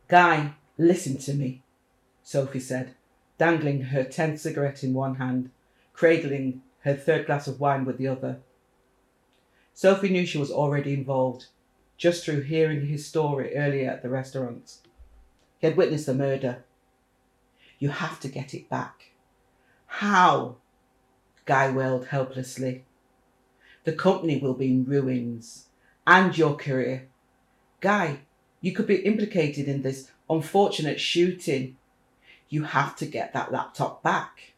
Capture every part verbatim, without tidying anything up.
Guy, listen to me, Sophie said, dangling her tenth cigarette in one hand, cradling her third glass of wine with the other. Sophie knew she was already involved, just through hearing his story earlier at the restaurant. He had witnessed the murder. You have to get it back. How? Guy wailed helplessly. The company will be in ruins, and your career. Guy, you could be implicated in this unfortunate shooting. You have to get that laptop back.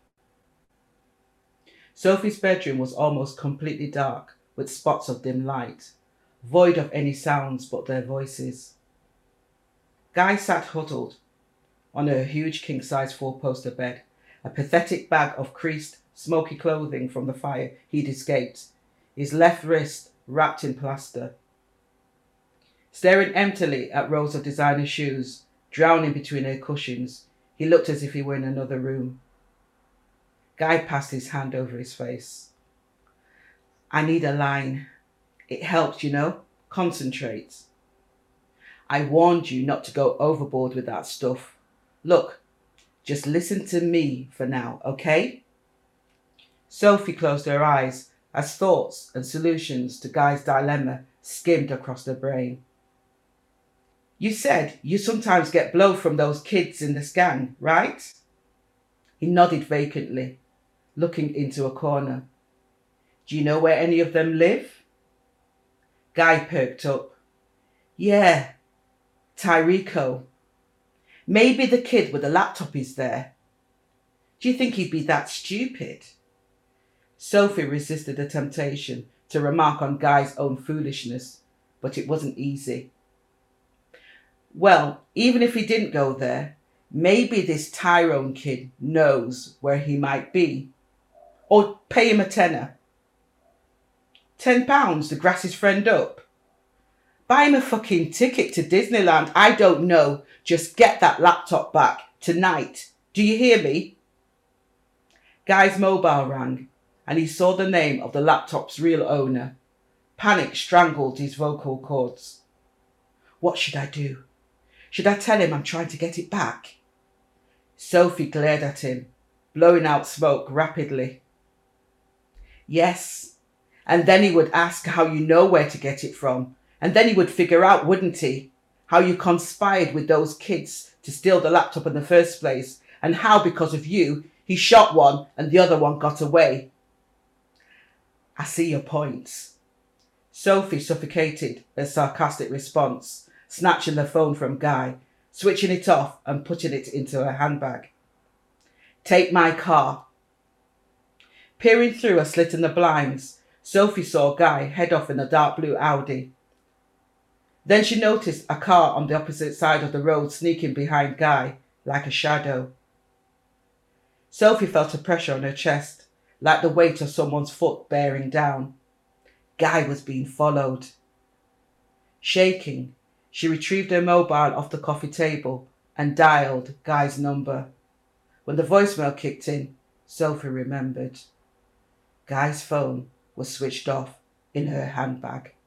Sophie's bedroom was almost completely dark, with spots of dim light, void of any sounds but their voices. Guy sat huddled on a huge king-size four-poster bed, a pathetic bag of creased, smoky clothing from the fire he'd escaped, his left wrist wrapped in plaster. Staring emptily at rows of designer shoes, drowning between her cushions, he looked as if he were in another room. Guy passed his hand over his face. I need a line. It helps, you know. Concentrate. I warned you not to go overboard with that stuff. Look, just listen to me for now, okay? Sophie closed her eyes as thoughts and solutions to Guy's dilemma skimmed across her brain. You said you sometimes get blow from those kids in the scan, right? He nodded vacantly, looking into a corner. Do you know where any of them live? Guy perked up. Yeah, Tyrico. Maybe the kid with the laptop is there. Do you think he'd be that stupid? Sophie resisted the temptation to remark on Guy's own foolishness, but it wasn't easy. Well, even if he didn't go there, maybe this Tyrone kid knows where he might be. Or pay him a tenner. Ten pounds to grass his friend up. Buy him a fucking ticket to Disneyland. I don't know. Just get that laptop back tonight. Do you hear me? Guy's mobile rang, and he saw the name of the laptop's real owner. Panic strangled his vocal cords. What should I do? Should I tell him I'm trying to get it back? Sophie glared at him, blowing out smoke rapidly. Yes, and then he would ask how you know where to get it from, and then he would figure out, wouldn't he, how you conspired with those kids to steal the laptop in the first place, and how, because of you, he shot one and the other one got away. I see your points. Sophie suffocated a sarcastic response, snatching the phone from Guy, switching it off and putting it into her handbag. Take my car. Peering through a slit in the blinds, Sophie saw Guy head off in a dark blue Audi. Then she noticed a car on the opposite side of the road sneaking behind Guy like a shadow. Sophie felt a pressure on her chest, like the weight of someone's foot bearing down. Guy was being followed. Shaking, she retrieved her mobile off the coffee table and dialed Guy's number. When the voicemail kicked in, Sophie remembered. Guy's phone was switched off in her handbag.